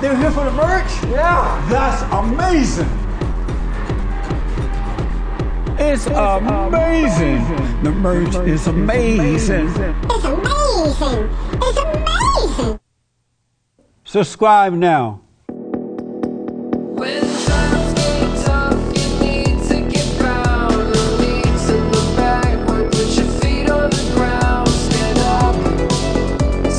They're here for the merch? Yeah. That's amazing. It's amazing. The merch is amazing. It's amazing. It's amazing. Subscribe now. When times get tough, you need to get round. No need to look backward, put your feet on the ground. Stand up,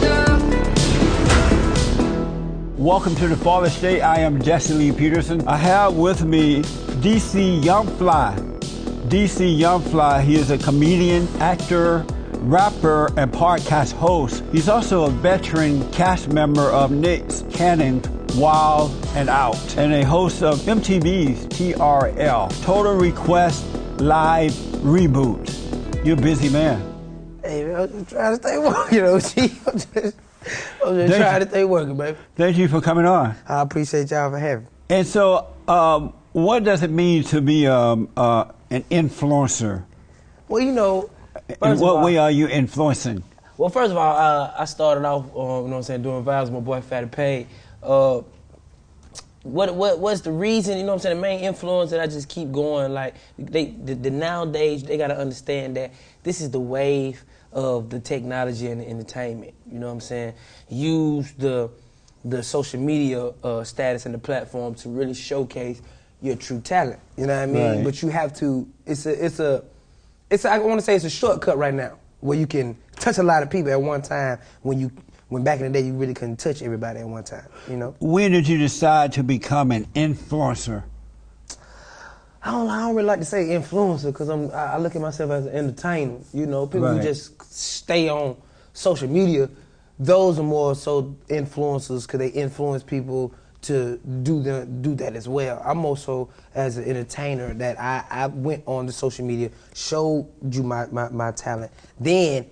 stand up. Welcome to the Father State. I am Jesse Lee Peterson. I have with me DC Young Fly. DC Young Fly, he is a comedian, actor, rapper, and podcast host. He's also a veteran cast member of Nick Cannon's Wild and Out, and a host of MTV's TRL, Total Request Live Reboot. You're a busy man. Hey, man, I'm just trying to stay working, I'm just trying to stay working, baby. Thank you for coming on. I appreciate y'all for having me. And so, what does it mean to be an influencer? Well, you know, In what way are you influencing? Well, first of all, I started off, you know what I'm saying, doing vibes with my boy Fatty Pay. What's the reason, you know what I'm saying, the main influence that I just keep going, like, the nowadays, they got to understand that this is the wave of the technology and the entertainment, you know what I'm saying? Use the social media status and the platform to really showcase your true talent, you know what I mean? Right. But you have to, I want to say it's a shortcut right now where you can touch a lot of people at one time when back in the day you really couldn't touch everybody at one time, you know? When did you decide to become an influencer? I don't really like to say influencer because I look at myself as an entertainer, you know? People who Right. just stay on social media, those are more so influencers because they influence people to do that as well. I'm also as an entertainer that I went on the social media, showed you my talent, then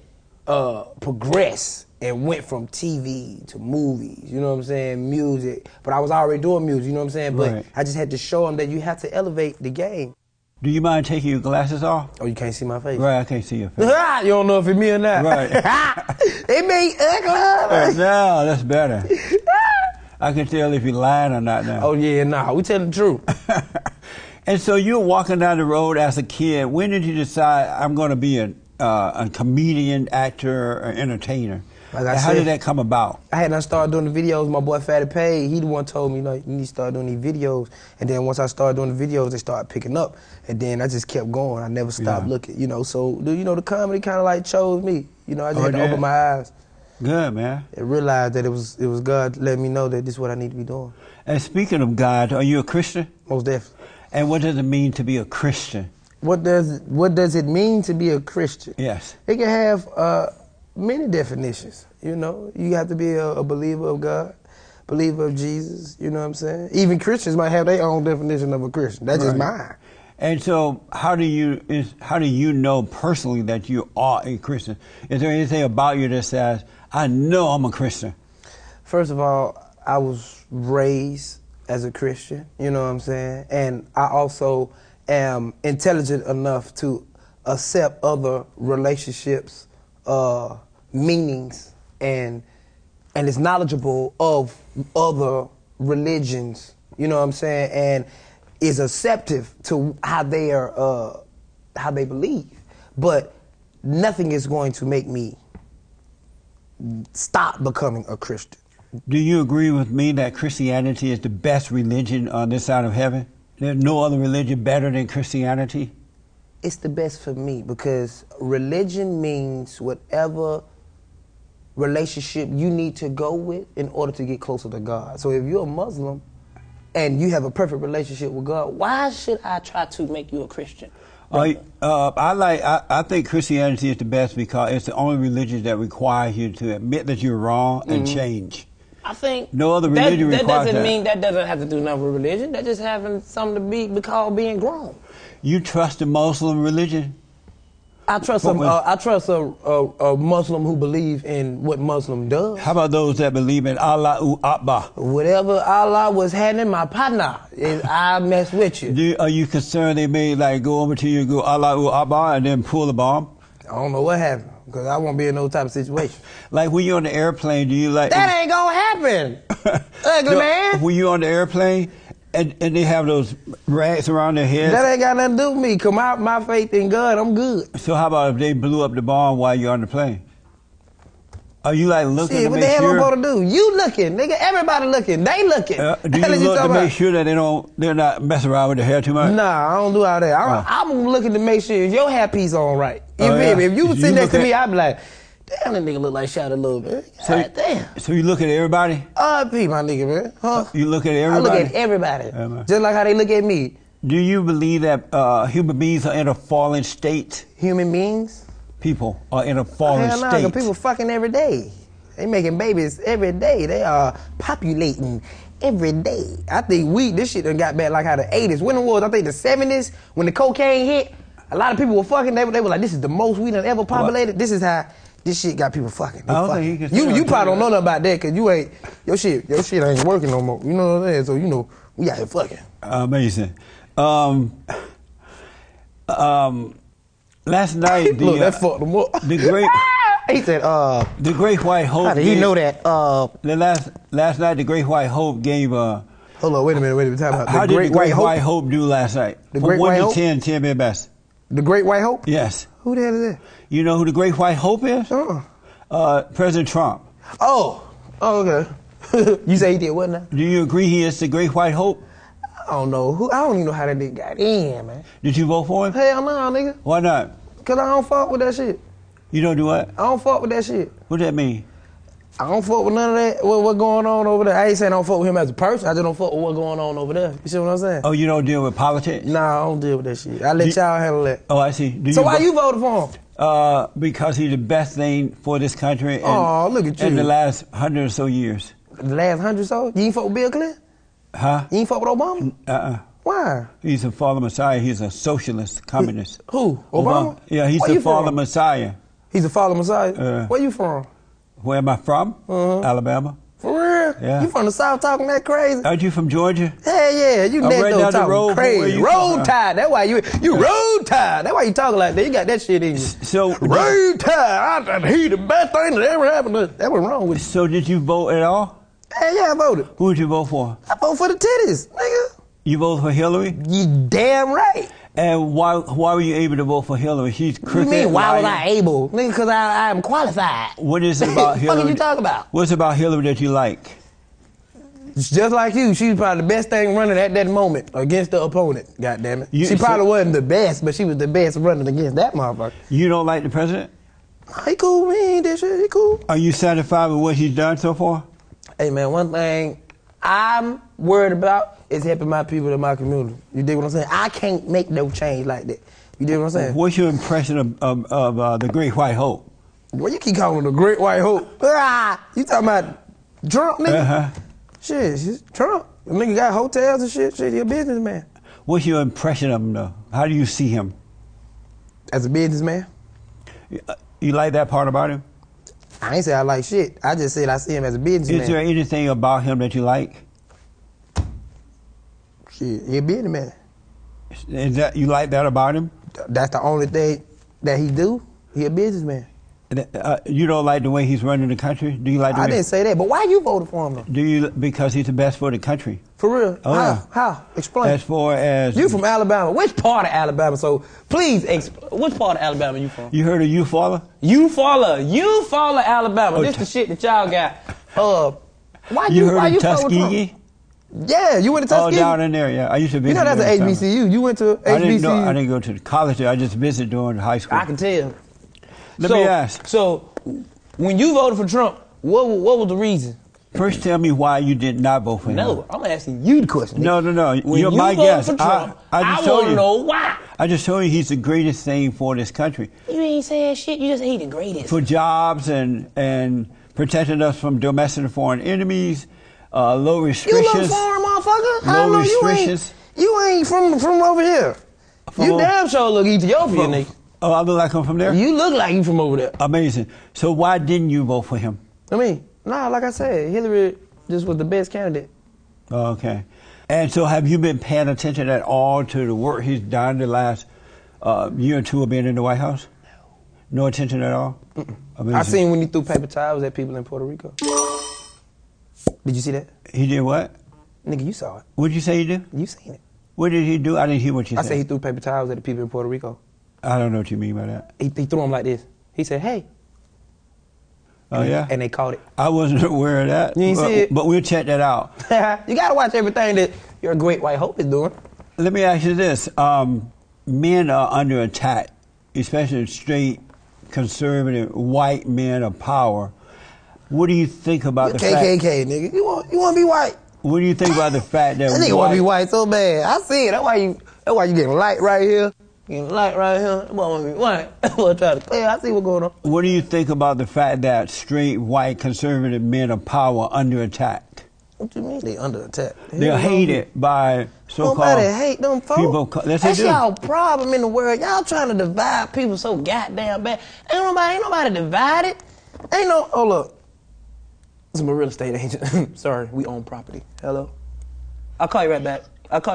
progressed and went from TV to movies, you know what I'm saying, music. But I was already doing music, you know what I'm saying? But Right. I just had to show them that you have to elevate the game. Do you mind taking your glasses off? Oh, you can't see my face? Right, I can't see your face. You don't know if it's me or not. Right. It may Now, that's better. I can tell if you're lying or not now. Oh, yeah, nah, we telling the truth. And so you were walking down the road as a kid. When did you decide I'm going to be a comedian, actor, or entertainer? Like I And how said, did that come about? I had not started doing the videos. My boy Fatty Pay, he the one told me, you know, you need to start doing these videos. And then once I started doing the videos, they started picking up. And then I just kept going. I never stopped Yeah. looking, you know. So, you know, the comedy kind of like chose me. You know, I just Oh, had to yeah. open my eyes Good, man. and realize that it was God letting me know that this is what I need to be doing. And speaking of God, are you a Christian? Most definitely. And what does it mean to be a Christian? What does it mean to be a Christian? Yes. It can have many definitions, you know. You have to be a believer of God, believer of Jesus, you know what I'm saying? Even Christians might have their own definition of a Christian. That's just Right. mine. And so how do you know personally that you are a Christian? Is there anything about you that says, I know I'm a Christian? First of all, I was raised as a Christian, you know what I'm saying? And I also am intelligent enough to accept other relationships, meanings, and is knowledgeable of other religions, you know what I'm saying? And is acceptive to how they believe. But nothing is going to make me stop becoming a Christian. Do you agree with me that Christianity is the best religion on this side of heaven? There's no other religion better than Christianity? It's the best for me because religion means whatever relationship you need to go with in order to get closer to God. So if you're a Muslim and you have a perfect relationship with God, why should I try to make you a Christian? I think Christianity is the best because it's the only religion that requires you to admit that you're wrong and change. I think No other religion that requires doesn't that. mean that doesn't have to do nothing with religion. That just having something to be called being grown. You trust the Muslim religion? I trust a Muslim who believe in what Muslim does. How about those that believe in Allahu Akbar? Whatever Allah was handing my partner, I mess with you. Are you concerned they may like go over to you and go Allahu Akbar and then pull the bomb? I don't know what happened because I won't be in no type of situation. Like when you're on the airplane, do you like? That ain't gonna happen. Ugly man. When you on the airplane and they have those rags around their heads. That ain't got nothing to do with me. Cause my faith in God, I'm good. So how about if they blew up the bomb while you're on the plane? Are you like looking Shit, to what make the hell sure? I'm supposed to do? You looking, nigga. Everybody looking. They looking. Do you Hell is look to talking make about? sure that they're not messing around with their hair too much? Nah, I don't do all that. I'm looking to make sure your hairpiece on right. You Oh, feel me? yeah. If you was You sitting next look to me, at- I'd be like, damn, that nigga look like Shot a little bit. God damn. So you look at everybody? R.I.P. my nigga, man. Huh? You look at I everybody? look at everybody. Yeah, man. Just like how they look at me. Do you believe that human beings are in a fallen state? Human beings? People are in a fallen Hell no, state. 'cause people fucking every day. They making babies every day. They are populating every day. I think this shit done got bad like how the 80s. When it was, I think the 70s, when the cocaine hit, a lot of people were fucking. They were like, this is the most we done ever populated. This is how this shit got people fucking. They I don't fucking. think you can say You that. probably don't know nothing about that because you ain't, your shit ain't working no more. You know what I'm saying? So, you know, we out here fucking. Amazing. Last night, Look, that fucked them up. the great, He said, the Great White Hope. how did he gave- know that? The last night, the Great White Hope gave. Hold on, wait a minute. Time out. How did the Great White Hope do last night? The From Great 1 White to Hope? 10, 10 being best. The Great White Hope? Yes. Who the hell is that? You know who the Great White Hope is? President Trump. Oh, okay. You say he did what now? Do you agree he is the Great White Hope? I don't know. I don't even know how that nigga got in, man. Did you vote for him? Hell no, nigga. Why not? Cause I don't fuck with that shit. You don't do what? I don't fuck with that shit. What does that mean? I don't fuck with none of that. What going on over there? I ain't saying I don't fuck with him as a person. I just don't fuck with what's going on over there. You see what I'm saying? Oh, you don't deal with politics? Nah, I don't deal with that shit. I let y'all handle that. Oh, I see. Do So why vote- you voted for him? Because he's the best thing for this country Aw, look at in you. the last 100 or so years. The last 100 so? You ain't fuck with Bill Clinton? Huh? You ain't fuck with Obama? Uh-uh. Why? He's a fallen messiah. He's a socialist, communist. Who? Obama? Yeah, he's Where a you fallen from? messiah. He's a fallen messiah? Where you from? Where am I from? Alabama. For real? Yeah. You from the South talking that crazy? Aren't you from Georgia? Hell yeah, you I'm next right door down the talking road from where crazy. you Road from. tide. That's why you road tide. That's why you talking like that. You got that shit in you. So, Road tide. He the best thing that ever happened. That was wrong with you. so did you vote at all? Hell yeah, I voted. Who did you vote for? I voted for the titties, nigga. You voted for Hillary? You damn right. And why were you able to vote for Hillary? She's What you crooked. mean, why was lying. I able? Nigga, because I am qualified. What is it about What Hillary? are you talking about? What's about Hillary that you like? It's just like you. She was probably the best thing running at that moment against the opponent. God damn it. You- She so- probably wasn't the best, but she was the best running against that motherfucker. You don't like the president? He cool, man. He ain't that shit. He cool. Are you satisfied with what he's done so far? Hey, man, one thing I'm worried about is helping my people in my community. You dig what I'm saying? I can't make no change like that. You dig what I'm saying? What's your impression of the Great White Hope? Well, you keep calling her the Great White Hope. Ah, you talking about Trump, nigga? Uh-huh. Shit, she's Trump. The nigga got hotels and shit. Shit, he a businessman. What's your impression of him, though? How do you see him? As a businessman, You like that part about him? I ain't say I like shit. I just said I see him as a businessman. Is there anything about him that you like? Shit, he a businessman. Is that you like that about him? That's the only thing that he do. He a businessman. You don't like the way he's running the country? Do you like the I way? didn't say that, but why you voted for him though? Do you because he's the best for the country? For real? Oh, How? yeah. How? Explain. As far as You from Alabama? Which part of Alabama? So please, which part of Alabama you from? you heard of Eufaula? Eufaula, Alabama. Oh, This the shit that y'all got. Why You you? heard Why of you fuck with Trump? Tuskegee? Yeah, you went to Oh, Tuskegee. down in there, yeah. I used to visit. You know that's there an all the time. HBCU. You went to I didn't know. HBCU. I didn't go to college there. I just visited during high school. I can tell. Let me ask. So, when you voted for Trump, what was the reason? First, tell me why you did not vote for him. No, I'm asking you the question. No. When You're you my voted guest. for Trump, I I just told want to you. know why. I just told you he's the greatest thing for this country, You ain't saying shit. You just ain't the greatest. for jobs and protecting us from domestic and foreign enemies, low You restrictions. look foreign, motherfucker. I Low know restrictions. You ain't from over here. From You over- damn sure look Ethiopian, nigga. Oh, I look like I'm from there. You look like you from over there. Amazing. So why didn't you vote for him? I mean, nah, like I said, Hillary just was the best candidate. Oh, okay. And so have you been paying attention at all to the work he's done the last year or two of being in the White House? No attention at all? Amazing. I seen when he threw paper towels at people in Puerto Rico. Did you see that? He did what? Nigga, you saw it. What did you say he did? You seen it. What did he do? I didn't hear what you I said. said he threw paper towels at the people in Puerto Rico. I don't know what you mean by that. He threw them like this. He said, hey. Oh, yeah? And they caught it. I wasn't aware of that. You ain't see it? But we'll check that out. You gotta watch everything that your great white hope is doing. Let me ask you this. Men are under attack, especially straight, conservative, white men of power. What do you think about the fact... KKK, nigga. You want to be white? What do you think about the fact that That nigga want to be white so bad. I see it. That's why you getting light right here. Getting light right here. That boy want to be white. That boy trying to clear. I see what's going on. What do you think about the fact that straight, white, conservative men of power are under attack? What you mean they under attack? They're hated by so-called... Nobody hate them folks. people. Yes, they That's do. y'all problem in the world. Y'all trying to divide people so goddamn bad. Ain't nobody divided. Ain't no... Oh, look. This is my real estate agent. Sorry, we own property. Hello? I'll call you right back.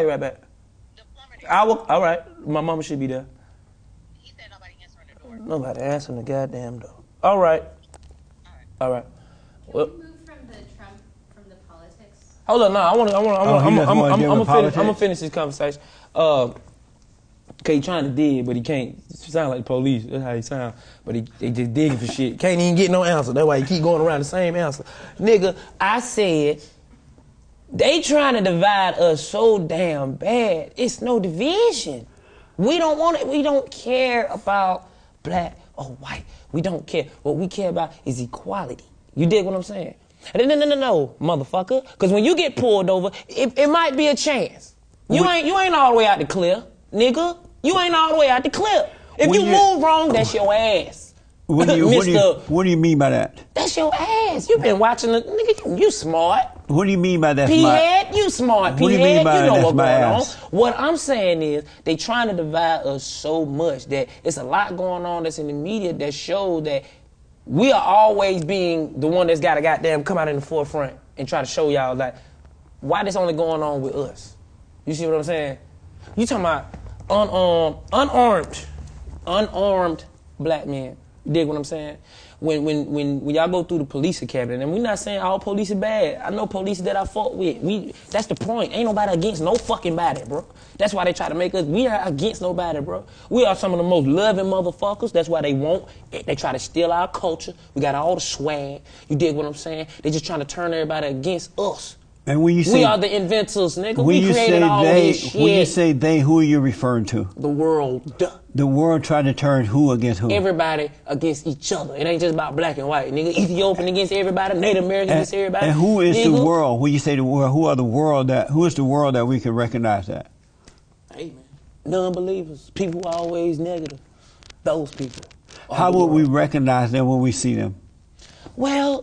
All right. My mama should be there. He said nobody answering the door. Nobody answering the goddamn door. All right. Well, Move from the politics. hold on. No, he doesn't wanna deal with I'm gonna politics? finish this conversation. Okay, he trying to dig, but he can't. He sound like the police. That's how he sound. But they just digging for shit. Can't even get no answer. That's why he keep going around the same answer. Nigga, I said they trying to divide us so damn bad. It's no division. We don't want it. We don't care about black or white. We don't care. What we care about is equality. You dig what I'm saying? No, motherfucker. Because when you get pulled over, it might be a chance. You ain't all the way out the clear, nigga. You ain't all the way out the clear. If you move wrong, that's your ass. What do you mean by that? That's your ass. You been watching the nigga. You smart. What do you mean by that? P-head, you smart. What do you mean by you know that's what's my going ass? on. What I'm saying is they trying to divide us so much that it's a lot going on that's in the media that shows that we are always being the one that's got to goddamn come out in the forefront and try to show y'all like why this only going on with us. You see what I'm saying? You talking about unarmed black men. You dig what I'm saying? When y'all go through the police academy, and we're not saying all police are bad. I know police that I fought with. That's the point. Ain't nobody against no fucking body, bro. That's why they try to make us. We are against nobody, bro. We are some of the most loving motherfuckers. That's why they try to steal our culture. We got all the swag. You dig what I'm saying? They just trying to turn everybody against us. And when you say we are the inventors, nigga. We created all this shit. When you say they, who are you referring to? The world. The world trying to turn who against who? Everybody against each other. It ain't just about black and white, nigga. Ethiopian against everybody, Native American against everybody. And who is nigga? the world? When you say the world, who is the world that we can recognize that? Hey, man. Non-believers. People always negative. Those people. How would we recognize them when we see them? Well,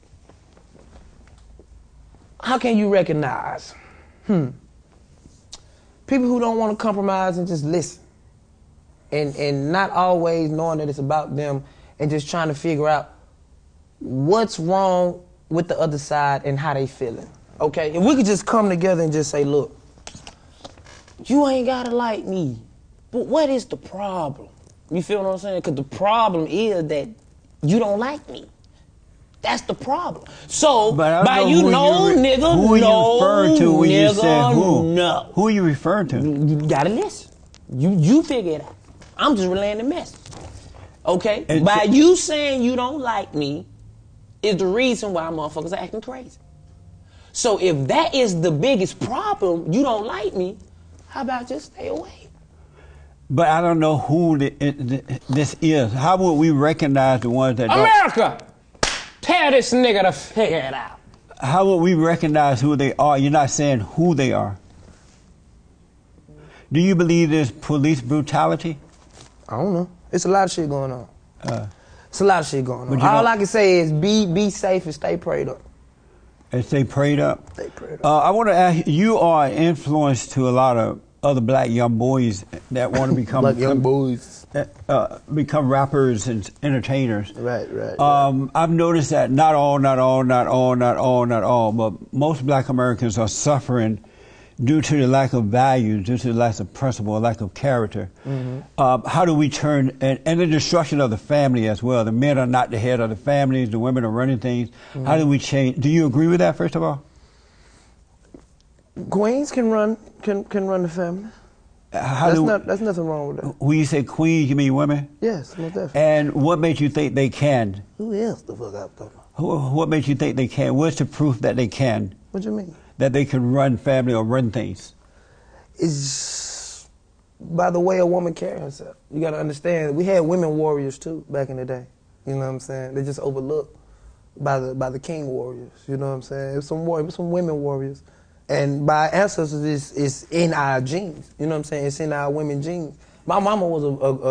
how can you recognize? People who don't want to compromise and just listen. And not always knowing that it's about them and just trying to figure out what's wrong with the other side and how they feeling. Okay? If we could just come together and just say, look, you ain't gotta like me, but what is the problem? You feel what I'm saying? Because the problem is that you don't like me. That's the problem. So, by you know, nigga, who are you referring to when you say who? No. Who are you referring to? You gotta listen. You figure it out. I'm just relaying the message. Okay? And by you saying you don't like me is the reason why motherfuckers are acting crazy. So if that is the biggest problem, you don't like me, how about just stay away? But I don't know who this is. How would we recognize the ones that America! Tell this nigga to figure it out. How would we recognize who they are? You're not saying who they are. Do you believe there's police brutality? I don't know. It's a lot of shit going on. It's a lot of shit going on. All I can say is be safe and stay prayed up. And stay prayed up? Stay prayed up. I want to ask you, are an influence to a lot of other black young boys that want to become black young boys. Become rappers and entertainers. Right. I've noticed that not all, but most black Americans are suffering due to the lack of values, due to the lack of principle, lack of character. How do we turn, and the destruction of the family as well. The men are not the head of the families, the women are running things. How do we change? Do you agree with that, first of all? Queens can run the family. That's nothing wrong with that. When you say queens, you mean women? Yes, most definitely. And what makes you think they can? Who else the fuck I'm talking about? What makes you think they can? What's the proof that they can? What you mean? That they can run family or run things? It's by the way a woman carries herself. You got to understand, we had women warriors too back in the day. You know what I'm saying? They just overlooked by the king warriors. You know what I'm saying? It's some women warriors. And by ancestors, it's in our genes. You know what I'm saying? It's in our women genes. My mama was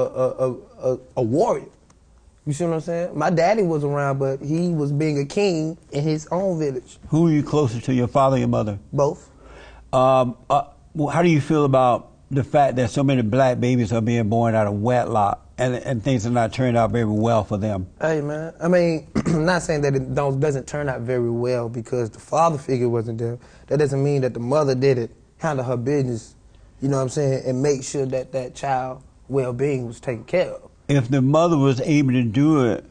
a warrior. You see what I'm saying? My daddy was around, but he was being a king in his own village. Who are you closer to, your father or your mother? Both. How do you feel about the fact that so many black babies are being born out of wedlock and things are not turning out very well for them? Hey, man. I mean, I'm not saying that it doesn't turn out very well because the father figure wasn't there. That doesn't mean that the mother didn't handle her business, you know what I'm saying, and make sure that that child well-being was taken care of. If the mother was able to do it,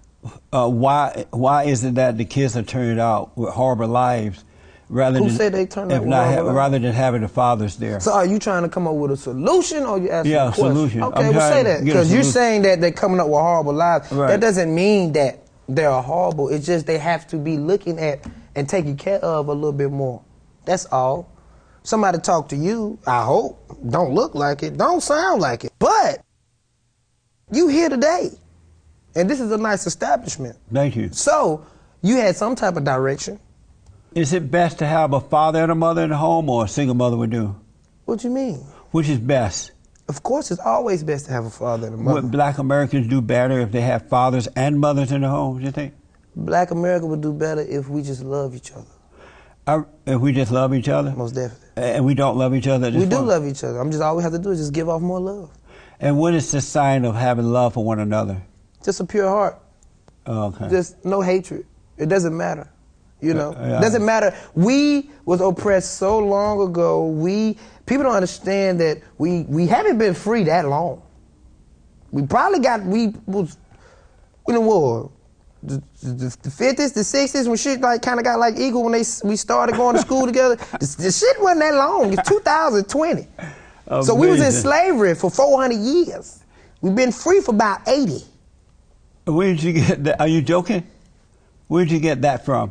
why is it that the kids are turned out with horrible lives rather Who than said they turned out with horrible lives? rather than having the fathers there? So are you trying to come up with a solution or you asking a question? Solution. Okay, well say that. Because you're saying that they're coming up with horrible lives. Right. That doesn't mean that they're horrible. It's just they have to be looking at and taken care of a little bit more. That's all. Somebody talk to you, I hope. Don't look like it. Don't sound like it. But you here today. And this is a nice establishment. Thank you. So you had some type of direction. Is it best to have a father and a mother in the home, or a single mother would do? What you mean? Which is best? Of course, it's always best to have a father and a mother. Would black Americans do better if they have fathers and mothers in the home, do you think? Black America would do better if we just love each other. If we just love each other? Most definitely. And we don't love each other at this We do point? love each other. All we have to do is just give off more love. And what is the sign of having love for one another? Just a pure heart. Okay. Just no hatred. It doesn't matter. You know? Yeah. It doesn't matter. We was oppressed so long ago. People don't understand that we haven't been free that long. We was in the war. The 50s, the 60s, when shit like kind of got like equal when we started going to school together. The shit wasn't that long. It's 2020. So we was in slavery for 400 years. We've been free for about 80. Where did you get that? Are you joking? Where did you get that from?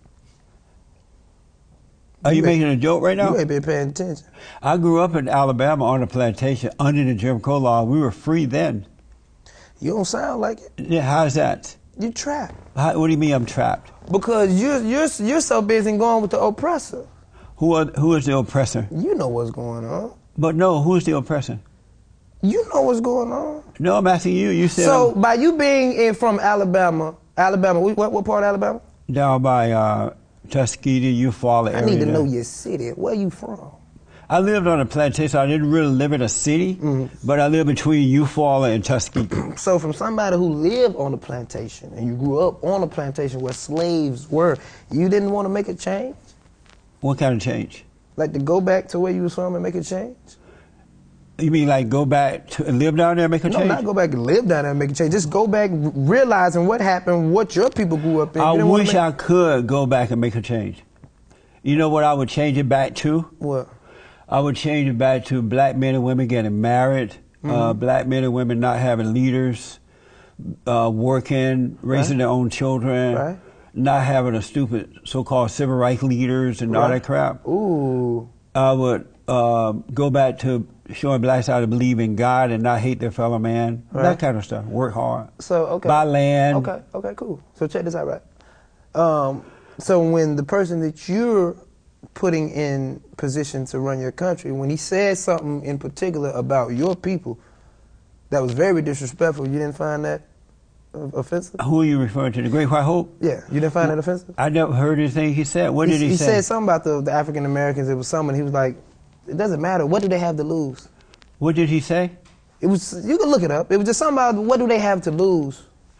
Are you making a joke right now? You ain't been paying attention. I grew up in Alabama on a plantation under the Jim Crow law. We were free then. You don't sound like it. Yeah, how's that? You trapped. What do you mean I'm trapped? Because you're so busy going with the oppressor. Who is the oppressor? You know what's going on. But no, who's the oppressor? You know what's going on. No, I'm asking you. You said So by you being from Alabama, what part of Alabama? down by Tuskegee, Eufaula area. I need to there. know your city. Where you from? I lived on a plantation. I didn't really live in a city, but I lived between Eufaula and Tuskegee. So from somebody who lived on a plantation and you grew up on a plantation where slaves were, you didn't want to make a change? What kind of change? Like to go back to where you was from and make a change? You mean like go back to live down there and make a No, change? not go back and live down there and make a change. Just go back realizing what happened, what your people grew up in. I You didn't wanna wish I could go back and make a change. You know what I would change it back to? What? I would change it back to black men and women getting married, black men and women not having leaders, working, raising their own children, Right. not having a stupid so-called civil rights leaders and all Right. that crap. Ooh. I would go back to showing blacks how to believe in God and not hate their fellow man. Right. That kind of stuff. Work hard. So, okay. Buy land. Okay, cool. So check this out, right? So when the person that you're putting in position to run your country, when he said something in particular about your people that was very disrespectful, you didn't find that offensive? Who are you referring to? The Great White Hope? Yeah, you didn't find that offensive? I never heard anything he said. What did he say? He said something about the African Americans. It was something. He was like, it doesn't matter. What do they have to lose? What did he say? It was. You can look it up. It was just something about what do they have to lose?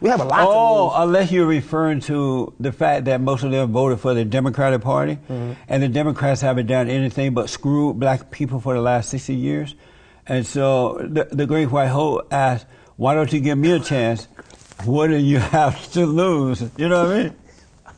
We have a lot Oh, to lose. unless you're referring to the fact that most of them voted for the Democratic Party, and the Democrats haven't done anything but screw black people for the last 60 years. And so the Great White Hope asked, why don't you give me a chance? What do you have to lose? You know what I mean?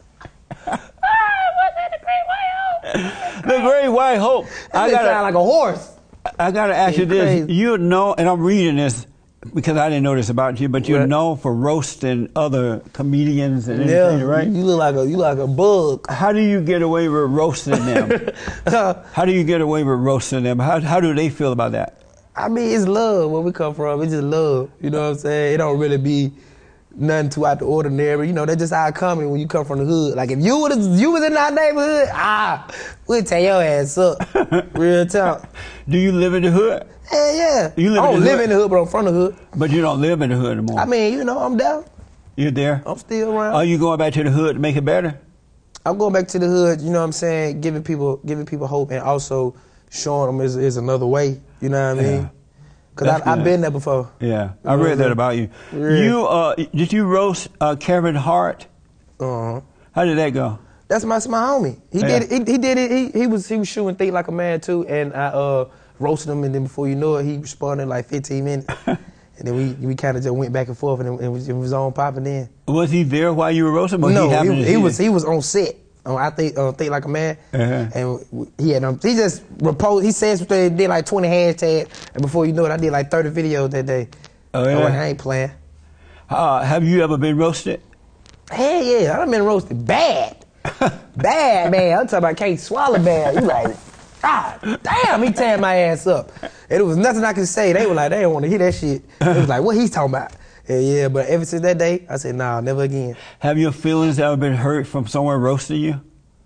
The Great White Hope. That sound like a horse. I gotta ask you It's this. crazy. You know, and I'm reading this because I didn't know this about you, but you're Right. known for roasting other comedians and anything, right? You look like a bug. How do you get away with roasting them? How do you get away with roasting them? How do they feel about that? I mean, it's love where we come from. It's just love. You know what I'm saying? It don't really be nothing too out the ordinary. You know, that's just how it coming when you come from the hood. Like if you was in our neighborhood, we'll tear your ass up. Real talk. Do you live in the hood? Hell yeah. You live I in don't the live hood? in the hood, but I'm from the hood. But you don't live in the hood anymore. I mean, you know, I'm down. You're there? I'm still around. Are you going back to the hood to make it better? I'm going back to the hood, you know what I'm saying, giving people hope and also showing them is another way, you know what I mean? Yeah. Because That's I've good. been there before. Yeah, I read that about you. Yeah. Did you roast Kevin Hart? Uh-huh. How did that go? That's my homie. He Yeah. did it. He did it. He was shooting Think Like a Man too, and I roasted him, and then before you know it, he responded in like 15 minutes, and then we kind of just went back and forth, and it was on popping in. Was he there while you were roasting? Or No, happened to see it? he was on set. I think Like a Man, Uh-huh. and he just reposed. He said something, did like 20 hashtags, and before you know it, I did like 30 videos that day. Oh, yeah? I ain't playing. Have you ever been roasted? Hell yeah, I done been roasted bad, bad man. I'm talking about can't swallow bad. You like, God damn, he tearing my ass up. And it was nothing I could say. They were like, they didn't want to hear that shit. It was like, what he's talking about? Yeah, but ever since that day, I said, nah, never again. Have your feelings ever been hurt from someone roasting you?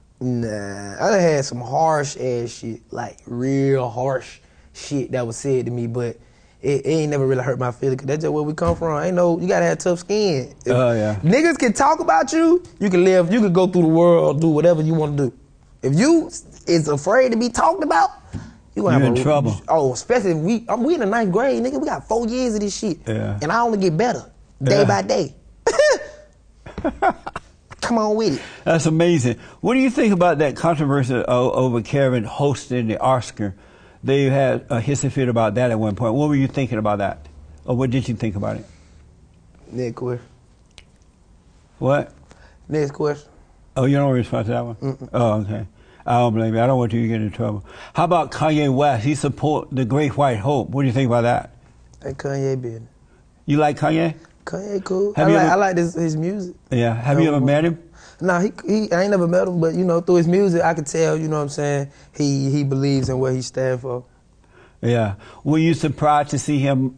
Nah, I done had some harsh ass shit, like real harsh shit that was said to me, but it ain't never really hurt my feelings, 'cause that's just where we come from. Ain't no, you gotta have tough skin. If Oh, yeah. Niggas can talk about you, you can live, you can go through the world, do whatever you want to do. If you is afraid to be talked about, you gonna You're have in trouble. Oh, especially if we in the 9th grade, nigga. We got 4 years of this shit, Yeah. and I only get better day Yeah. by day. Come on with it. That's amazing. What do you think about that controversy over Kevin hosting the Oscar? They had a hissy fit about that at one point. What were you thinking about that? Or what did you think about it? Next question. What? Next question. Oh, you don't respond to that one? Oh, okay. I don't blame you. I don't want you to get in trouble. How about Kanye West? He support the Great White Hope. What do you think about that? That Kanye business. You like Kanye? Kanye cool. Have you I ever- like his music. Yeah. Have you ever met him? Nah, I ain't never met him, but you know, through his music, I could tell. You know what I'm saying? He believes in what he stands for. Yeah. Were you surprised to see him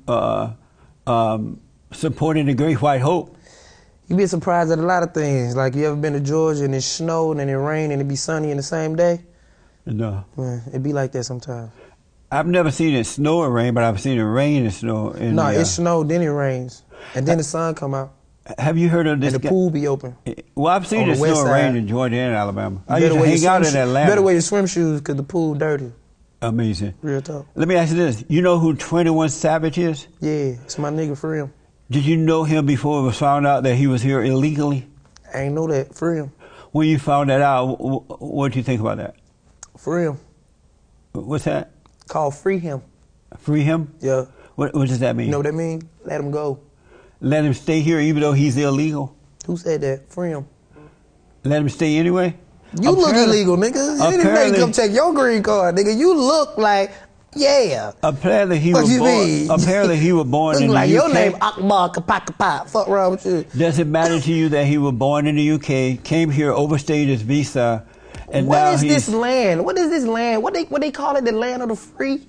supporting the Great White Hope? You be surprised at a lot of things. Like you ever been to Georgia and it snowed and it rained and it be sunny in the same day? No. Man, it be like that sometimes. I've never seen it snow or rain, but I've seen it rain and snow. No, it snowed, then it rains, and then the sun come out Have you heard of this and the guy? pool be open. Well, I've seen on it the west snow and rain side. in Georgia and Alabama. I You used to wear hang your out in swim shoes- Atlanta. Better wear your swim shoes because the pool dirty. Amazing. Real talk. Let me ask you this. You know who 21 Savage is? Yeah, it's my nigga for him. Did you know him before it was found out that he was here illegally? I ain't know that. For him. When you found that out, what did you think about that? For him. What's that? Called free him. Free him? Yeah. What does that mean? You know what that mean? Let him go. Let him stay here even though he's illegal? Who said that? Free him. Let him stay anyway? You look Apparently- illegal, nigga. Anybody apparently- come check your green card, nigga. You look like, yeah. Apparently he What was you born. mean? Apparently he was born Look in like the UK. your name Akbar Kapakapa. Fuck wrong with you? Does it matter to you that he was born in the UK, came here, overstayed his visa, and What now is he's this land? What is this land? What they call it? The land of the free?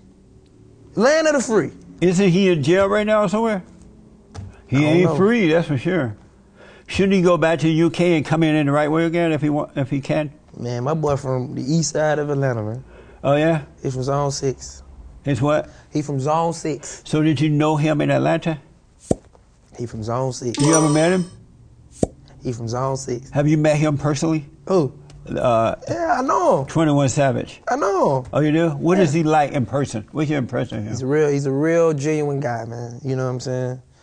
Land of the free. Isn't he in jail right now somewhere? He I don't ain't know. free, that's for sure. Shouldn't he go back to the UK and come in the right way again if he can? Man, my boy from the east side of Atlanta, man. Oh yeah? He's from Zone 6. It's what? He from Zone 6. So did you know him in Atlanta? He from Zone 6. You ever met him? He from Zone 6. Have you met him personally? Who? Yeah, I know him. 21 Savage. I know him. Oh, you do? What is he like in person? What's your impression of He's him? a real genuine guy, man. You know what I'm saying?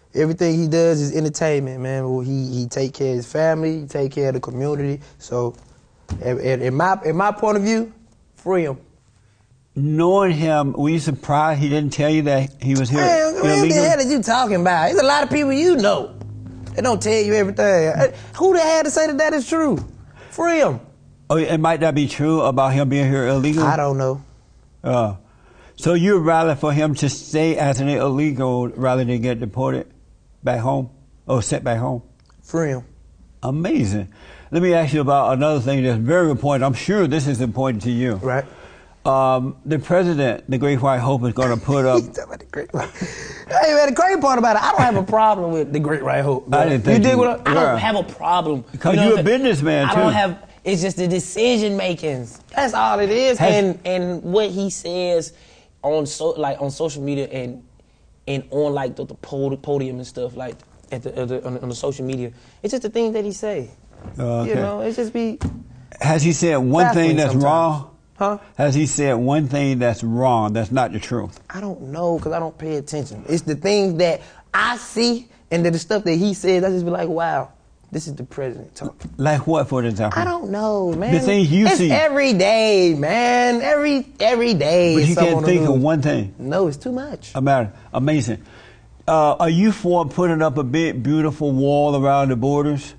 Everything he does is entertainment, man. Well, he take care of his family, he take care of the community. So, in my point of view, free him. Knowing him, were you surprised he didn't tell you that he was here Man, what the illegally? hell are you talking about? There's a lot of people you know. They don't tell you everything. Who the hell to say that is true? Free him. Oh, it might not be true about him being here illegally? I don't know. So you'd rather for him to stay as an illegal rather than get deported back home or sent back home? Free him. Amazing. Let me ask you about another thing that's very important. I'm sure this is important to you. Right. The president, the Great White Hope, is going to put up. He's talking about the Great White. Hey man, the crazy part about it, I don't have a problem with the Great White Hope. I didn't think you dig you what I were. don't have a problem. Because know you're a what? businessman, I too. don't have. It's just the decision makings. That's all it is. And what he says on social media and on like the podium and stuff like on the social media. It's just the things that he say. Okay. You know, it's just be. Has he said one thing baffling that's sometimes. wrong? Huh? Has he said one thing that's wrong, that's not the truth? I don't know because I don't pay attention. It's the things that I see and the stuff that he says. I just be like, wow, this is the president talking. Like what, for example? I don't know, man. The things you it's see. every day, man. Every day. But is you something can't on the think of news. one thing. No, it's too much. Amazing. Are you for putting up a big, beautiful wall around the borders?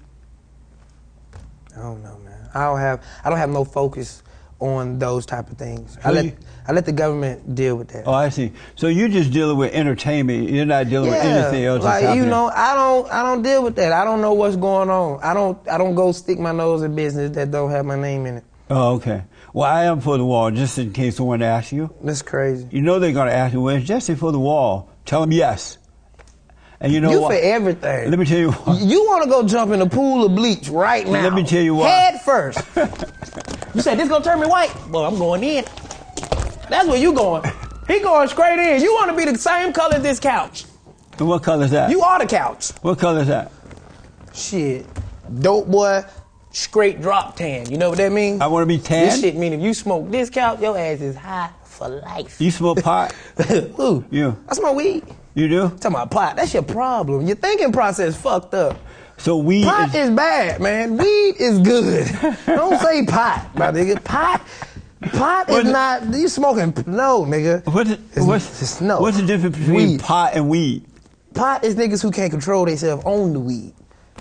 I don't know, man. I don't have no focus on those type of things. I Really? let the government deal with that. Oh, I see. So you're just dealing with entertainment. You're not dealing with anything else that's like happening. you know, I don't deal with that. I don't know what's going on. I don't go stick my nose in business that don't have my name in it. Oh, okay. Well, I am for the wall, just in case someone asks you. That's crazy. You know they're going to ask you, where's Jesse for the wall? Tell them yes. And you know You what? for everything. Let me tell you what. You want to go jump in a pool of bleach right now. Let me tell you why. Head first. You said this gonna turn me white? Well, I'm going in. That's where you going. He going straight in. You want to be the same color as this couch. And what color is that? You are the couch. What color is that? Shit. Dope boy, straight drop tan. You know what that means? I want to be tan. This shit mean if you smoke this couch, your ass is high for life. You smoke pot? Who? You. I smoke weed. You do? Talking about pot. That's your problem. Your thinking process fucked up. So weed Pot is bad, man. Weed is good. Don't say pot, my nigga. Pot is not. You smoking? No, nigga. What's the difference between Weed. pot and weed? Pot is niggas who can't control themselves on the weed.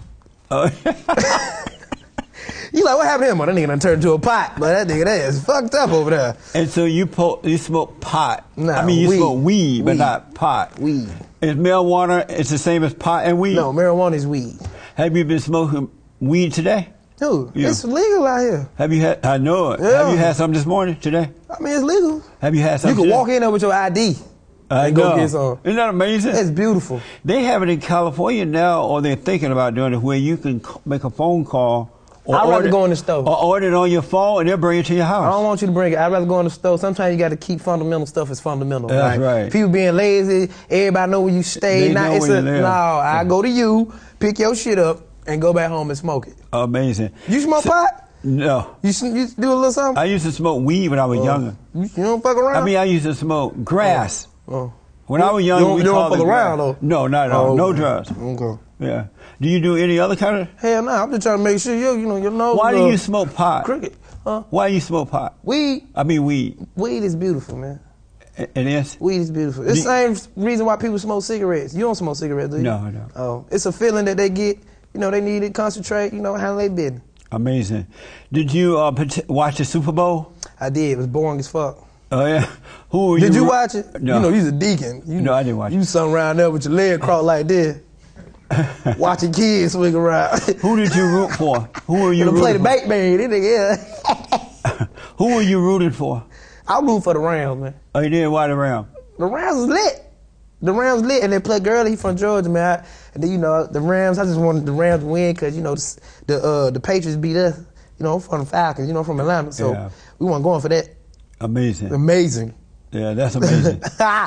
You like, what happened to him? Well, that nigga done turned into a pot. But that nigga, that is fucked up over there. And so you smoke pot. No, I mean, you weed. smoke weed, but Weed. not pot. Weed. Is marijuana, it's the same as pot and weed? No, marijuana is weed. Have you been smoking weed today? Dude, Yeah. it's legal out here. Have you had, I know it. Yeah. Have you had some this morning, today? I mean, it's legal. Have you had some You can today? walk in there with your ID I and go know. get some. Isn't that amazing? That's beautiful. They have it in California now, or they're thinking about doing it, where you can make a phone call. Or I'd rather order- go in the store. Or order it on your phone, and they'll bring it to your house. I don't want you to bring it. I'd rather go in the store. Sometimes you got to keep fundamental stuff as fundamental. That's right. People being lazy, everybody know where you stay. They know where you live. No, I go to you, pick your shit up, and go back home and smoke it. Amazing. You smoke pot? No. You do a little something? I used to smoke weed when I was younger. You don't fuck around? I mean, I used to smoke grass. Oh. When I was younger, You we don't called fuck it around, grass. though? No, not at all. Oh, No okay. drugs. Okay. Yeah. Do you do any other kind of? Hell no, I'm just trying to make sure you know your nose. Why do you smoke pot? Cricket? Huh? Why do you smoke pot? Weed. I mean weed. Weed is beautiful, man. It is? Weed is beautiful. It's the same reason why people smoke cigarettes. You don't smoke cigarettes, do you? No, I don't. Oh, it's a feeling that they get. You know, they need to concentrate. You know, handle their business. Amazing. Did you watch the Super Bowl? I did. It was boring as fuck. Oh yeah. Who were you? Did you watch it? No. You know, you's a deacon. No, I didn't watch You it. something around there with your leg crossed like this, watching kids swing around. Who did you root for? Who were you You play rooting the for? bait man. This nigga, yeah. Who were you rooting for? I'm rooting for the Rams, man. Oh, you did watch around. The Rams was lit. The Rams lit, and they play Gurley from Georgia, man. And then, you know, the Rams, I just wanted the Rams to win because, you know, the Patriots beat us. You know, I'm from the Falcons, you know, from Atlanta. So Yeah. we weren't going for that. Amazing. Amazing. Yeah, that's amazing.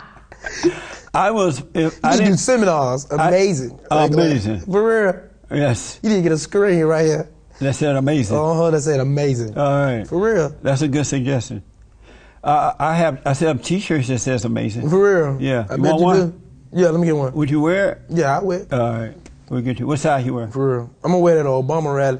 I was. If I You do didn't. seminars. Amazing. Amazing. For real. Yes, You need to get a screen right here. that said amazing. Oh, that said amazing. All right. For real. That's a good suggestion. I set up T-shirts that says amazing. For real. Yeah. I You bet want you one? do. Yeah, let me get one. Would you wear it? Yeah, I wear it. All right. We'll get you. What size you wear? For real. I'm gonna wear that at Obama rally.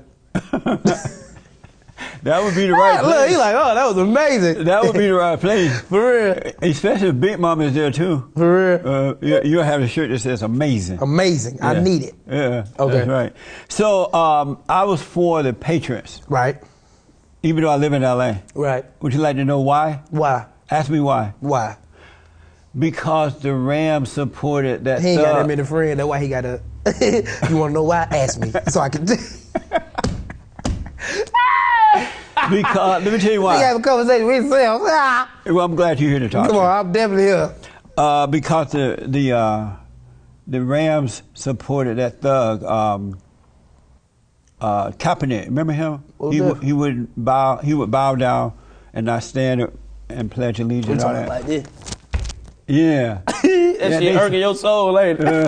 That would be the right place. Look, he like, oh, that was amazing. That would be the right place. For real. Especially if Big Mama is there too. For real. You'll have a shirt that says amazing. Amazing. I Yeah. need it. Yeah. Okay. That's right. So I was for the Patriots, Right. even though I live in LA. Right. Would you like to know why? Why? Ask me why. Why? Because the Rams supported that He ain't got thug. that many friends. That's why he got a. You want to know why? Ask me, so I can. Because let me tell you We why. have a conversation with ourselves. Well, I'm glad you're here to talk. Come to on, I'm definitely here. me. Because the Rams supported that thug, Kaepernick. Remember him? What was that? He would bow down and not stand and pledge We allegiance. All talking that. like this. Yeah. That Yeah, shit they- irking your soul, ain't it?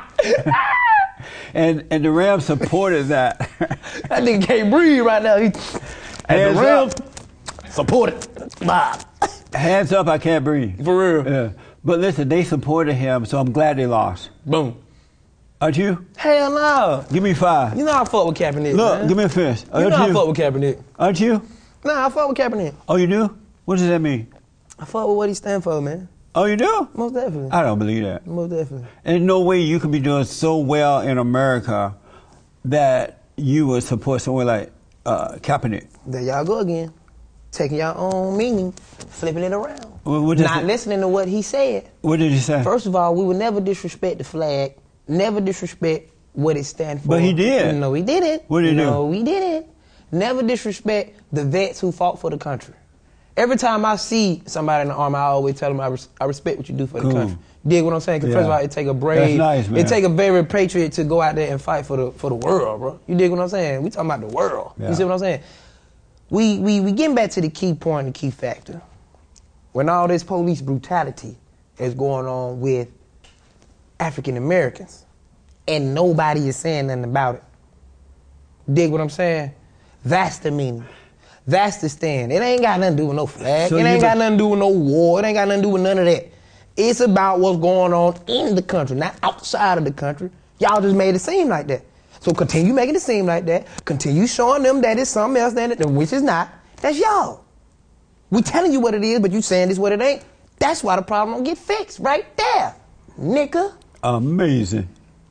And the Rams supported that. That nigga can't breathe right now. And Hands the Rams up. support it. Bob. Hands up, I can't breathe. For real. Yeah. But listen, they supported him, so I'm glad they lost. Boom. Aren't you? Hell no. Give me 5. You know I fuck with Kaepernick. Look, man. give me a fist. You know I fuck with Kaepernick. Aren't you? Nah, I fuck with Kaepernick. Oh, you do? What does that mean? I fuck with what he stand for, man. Oh, you do? Most definitely. I don't believe that. Most definitely. There's no way you could be doing so well in America that you would support someone like Kaepernick. There y'all go again. Taking your own meaning, flipping it around. What does Not it- listening to what he said. What did he say? First of all, we would never disrespect the flag, never disrespect what it stands for. But he did. No, he didn't. What did he do? No, he didn't. Never disrespect the vets who fought for the country. Every time I see somebody in the army, I always tell them I respect what you do for Cool. the country. Dig what I'm saying? Because first of Yeah. all, it take a brave, That's nice, man. it take a very patriot to go out there and fight for the world, bro. You dig what I'm saying? We talking about the world. Yeah. You see what I'm saying? We getting back to the key point, the key factor. When all this police brutality is going on with African Americans, and nobody is saying nothing about it. Dig what I'm saying? That's the meaning. That's the stand. It ain't got nothing to do with no flag. So it you ain't got been- nothing to do with no war. It ain't got nothing to do with none of that. It's about what's going on in the country, not outside of the country. Y'all just made it seem like that. So continue making it seem like that. Continue showing them that it's something else than it, which is not. That's y'all. We telling you what it is, but you saying this what it ain't. That's why the problem don't get fixed right there, nigga. Amazing.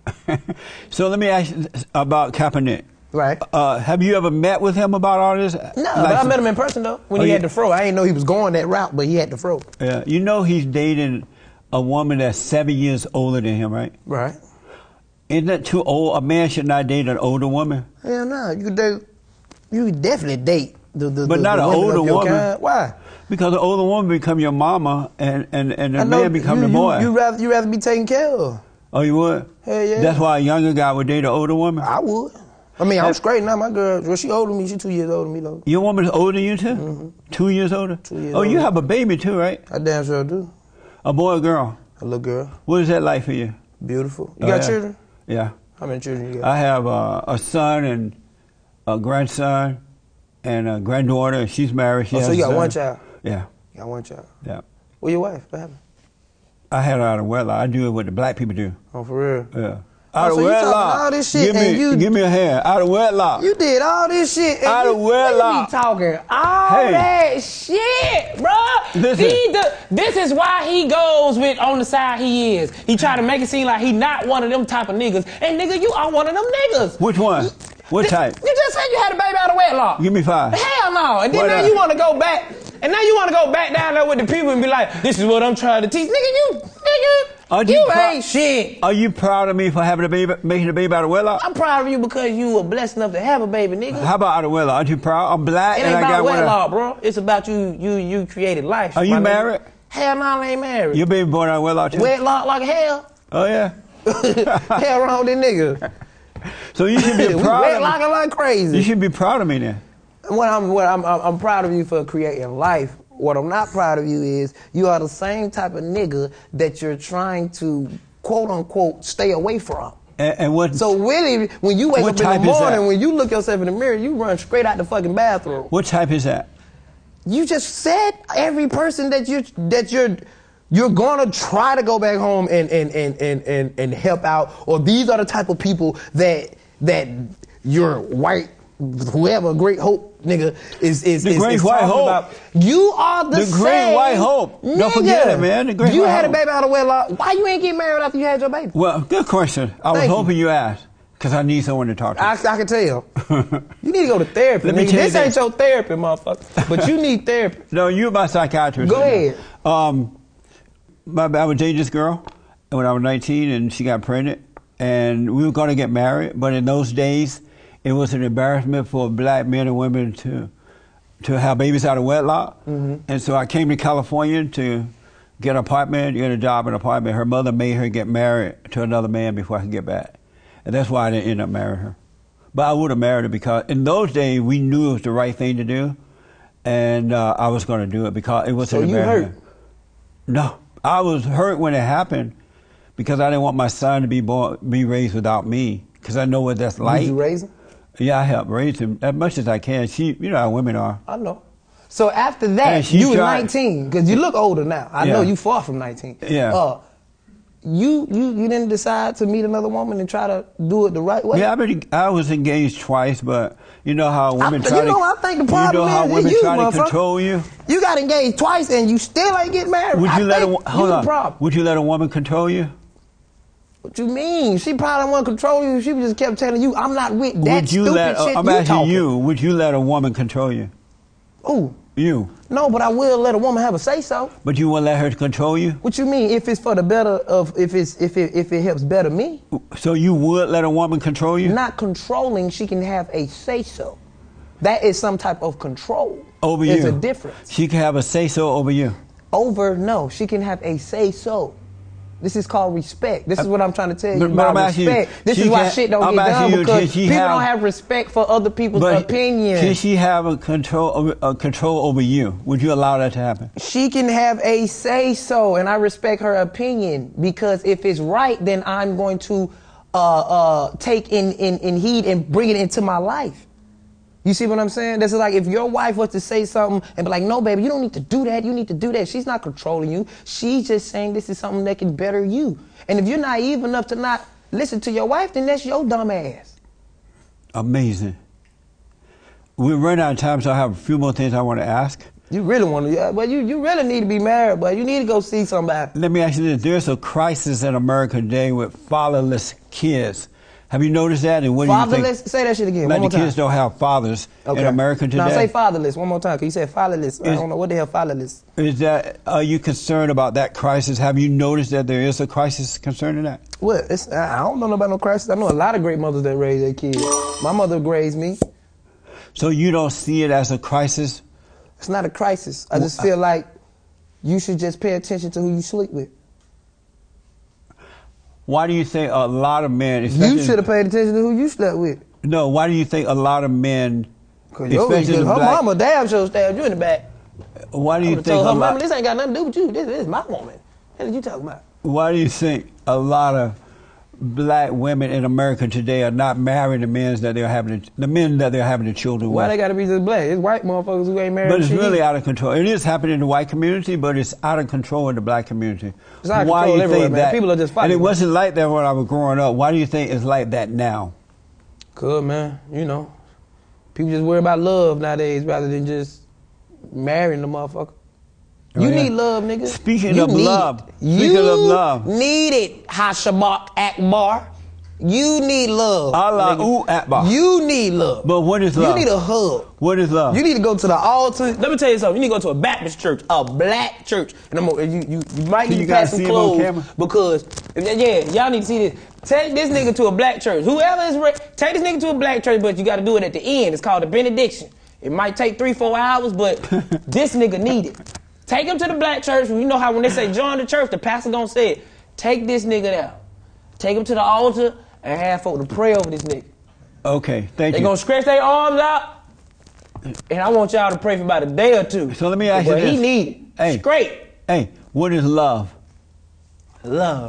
So let me ask you about Kaepernick. Right. Have you ever met with him about all this? No, but I met him in person though when Oh, he yeah. had the fro. I didn't know he was going that route, but he had the fro. Yeah. You know he's dating a woman that's 7 years older than him, right? Right. Isn't that too old? A man should not date an older woman. Hell no, you could date. You could definitely date the But not the an women older of your woman. kind. Why? Because the older woman become your mama and the I know man become the boy. You rather be taken care of. Oh, you would? Hell yeah. That's why a younger guy would date an older woman? I would. I mean, I'm straight now. My girl, well, she older than me. She 2 years older than me though. Your woman's older than you too? 2 years older? 2 years Oh, you older. have a baby too, right? I damn sure do. A boy or girl? A little girl, What is that like for you? beautiful. You Oh, got yeah. children? Yeah. How many children you got? I have a son and a grandson and a granddaughter. She's married. She Oh, has so you a got son. one child. Yeah, You got one child. yeah. Where your wife? What happened? I had her out of wedlock. I do it what the black people do. Oh, for real? Yeah. Oh, Out of so you talking wedlock. all this shit give me, and you- give me a hand. Out of wedlock. You did all this shit. And Out of you wedlock. be talking all Hey. that shit, bruh. Listen. This is why he goes with on the side he is. He try to make it seem like he not one of them type of niggas. And nigga, you are one of them niggas. Which one? What type? You just said you had a baby out of wedlock. Give me 5. Hell no. And then What now up? you want to go back. And now you want to go back down there with the people and be like, this is what I'm trying to teach. Nigga, you ain't shit. Are you proud of me for having a baby, making a baby out of wedlock? I'm proud of you because you were blessed enough to have a baby, nigga. How about out of wedlock? Aren't you proud? I'm black It and ain't I got about one. wedlock, bro. It's about you created life. Are you my nigga. married? Hell no, I ain't married. Your baby born out of wedlock too? Wedlock like hell. Oh yeah. Hell wrong with this nigga. So you should be We proud of wedlocking like me. crazy. You should be proud of me then. I'm proud of you for creating life. What I'm not proud of you is you are the same type of nigga that you're trying to quote unquote stay away from. And what? So really, when you wake What up in type the is that? morning, when you look yourself in the mirror, you run straight out the fucking bathroom. What type is that? You just said every person that you're You're gonna try to go back home and help out, or these are the type of people that your white, whoever, Great Hope nigga is The Great is White talking Hope. about. You are the The Great same White Hope. Don't nigga. forget it, man. The Great You White had a Hope. baby out of wedlock. Why you ain't get married after you had your baby? Well, good question. I was Thank you. hoping you asked because I need someone to talk to. I can tell. You need to go to therapy. Let me Nigga. tell you This ain't this. your therapy, motherfucker. But you need therapy. No, you're my psychiatrist. Go right now. ahead. I was dating this girl when I was 19, and she got pregnant, and we were going to get married. But in those days, it was an embarrassment for black men and women to have babies out of wedlock. Mm-hmm. And so I came to California to get an apartment, get a job in an apartment. Her mother made her get married to another man before I could get back. And that's why I didn't end up marrying her. But I would have married her because in those days, we knew it was the right thing to do. And I was going to do it because it was So an you embarrassment. hurt? No. I was hurt when it happened because I didn't want my son to be raised without me because I know what that's like. Did you raise him? Yeah, I helped raise him as much as I can. You know how women are. I know. So after And that, she you were tried- 19 because you look older now. I know Yeah. you far from 19. Yeah. You didn't decide to meet another woman and try to do it the right way. Yeah, I was engaged twice, but you know how women I try to. I think the problem you know how is women you, try to motherfucker. control you. You got engaged twice and you still ain't get married. Would you I think hold you on? the problem. Would you let a woman control you? What you mean? She probably want to control you. She just kept telling you, "I'm not with that Would you stupid let? shit I'm you asking talking." you. Would you let a woman control you? Ooh, You. no, but I will let a woman have a say so. But you won't let her control you? What you mean? If it's for the better of, if it helps better me, So you would let a woman control you? not controlling, she can have a say so. That is some type of control. Over There's you. a difference. She can have a say so over you. Over, no, she can have a say so. This is called respect. This is what I'm trying to tell you But about I'm asking you, respect. This she is why can't- shit don't I'm get asking done you, because can she people have- don't have respect for other people's But opinions. can she have a control over you? Would you allow that to happen? She can have a say so, and I respect her opinion because if it's right, then I'm going to take in heed and bring it into my life. You see what I'm saying? This is like if your wife was to say something and be like, "No, baby, you don't need to do that. You need to do that." She's not controlling you. She's just saying this is something that can better you. And if you're naive enough to not listen to your wife, then that's your dumb ass. Amazing. We're running out of time, so I have a few more things I want to ask. You really want to, but you really need to be married, but you need to go see somebody. Let me ask you this. There's a crisis in America today with fatherless kids. Have you noticed that? And what do you Fatherless? think? Say that shit again. Like One more the kids time. don't have fathers in America today. Now say fatherless one more time, because you said fatherless. I don't know what the hell fatherless. Are you concerned about that crisis? Have you noticed that there is a crisis concerning that? Well, I don't know about no crisis. I know a lot of great mothers that raise their kids. My mother raised me. So you don't see it as a crisis? It's not a crisis. I just feel like you should just pay attention to who you sleep with. Why do you think a lot of men... You especially- should have paid attention to who you slept with. No, why do you think a lot of men... Cause especially her the black- mama damn sure stabbed you in the back. Why do I you would've think told a her mama, lot... this ain't got nothing to do with you. This is my woman. What are you talking about? Why do you think a lot of black women in America today are not marrying the men that they're having the children Why with? they gotta be just black? It's white motherfuckers who ain't married. But it's shit really either. out of control. It is happening in the white community, but it's out of control in the black community. It's out of Why control do you everywhere, think man. that? People are just fighting, And it man. wasn't like that when I was growing up. Why do you think it's like that now? Good, man. You know, people just worry about love nowadays rather than just marrying the motherfucker. Oh, You yeah. need love, nigga. Speaking You of need love, it. speaking you of love. need it, Hashabak Akbar. You need love. Allah nigga. Akbar. You need love. But what is love? You need a hug. What is love? You need to go to the altar. Let me tell you something. You need to go to a Baptist church, a black church, and you might need You to pass gotta some see him on clothes camera? because y'all need to see this. Take this nigga to a black church. Whoever is take this nigga to a black church, but you got to do it at the end. It's called the benediction. It might take 3-4 hours, but this nigga need it. Take him to the black church. You know how when they say join the church, the pastor gonna say it. Take this nigga down. Take him to the altar and have folk to pray over this nigga. Okay, thank They you. gonna stretch their arms out, and I want y'all to pray for about a day or two. So let me ask you But he this. need it. Hey. Straight. Hey, what is love? Love.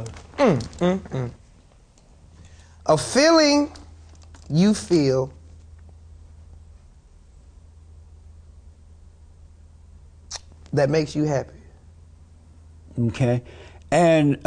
A feeling you feel that makes you happy. Okay, and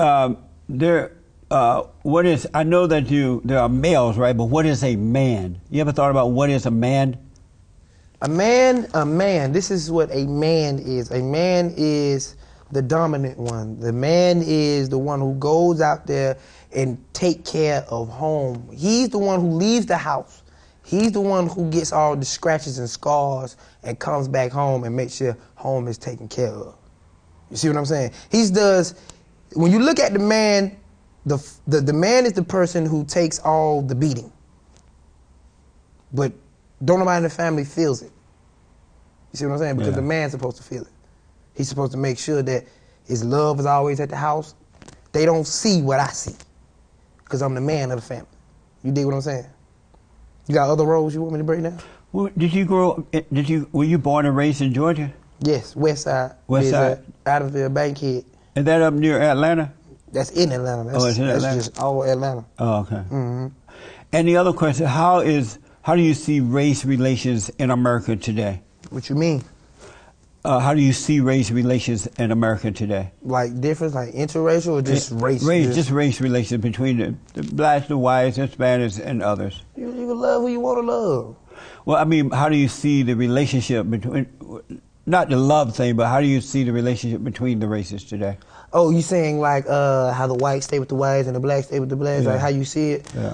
what is? I know that there are males, right? But what is a man? You ever thought about what is a man? A man. This is what a man is. A man is the dominant one. The man is the one who goes out there and take care of home. He's the one who leaves the house. He's the one who gets all the scratches and scars and comes back home and makes sure home is taken care of. You see what I'm saying? When you look at the man, the man is the person who takes all the beating. But don't nobody in the family feels it. You see what I'm saying? Because the man's supposed to feel it. He's supposed to make sure that his love is always at the house. They don't see what I see. Because I'm the man of the family. You dig what I'm saying? You got other roles you want me to break down? Well, were you born and raised in Georgia? Yes, West Side. West Side. Adamsville, Bankhead. Is that up near Atlanta? That's in Atlanta. It's in Atlanta? That's just all Atlanta. Oh, okay. And the other question, how do you see race relations in America today? What you mean? How do you see race relations in America today? Like difference, like interracial or just race? Just race relations between the blacks, the whites, Hispanics, and others. You can love who you want to love. Well, I mean, how do you see the relationship between, not the love thing, but how do you see the relationship between the races today? Oh, you saying like how the whites stay with the whites and the blacks stay with the blacks, like how you see it? Yeah.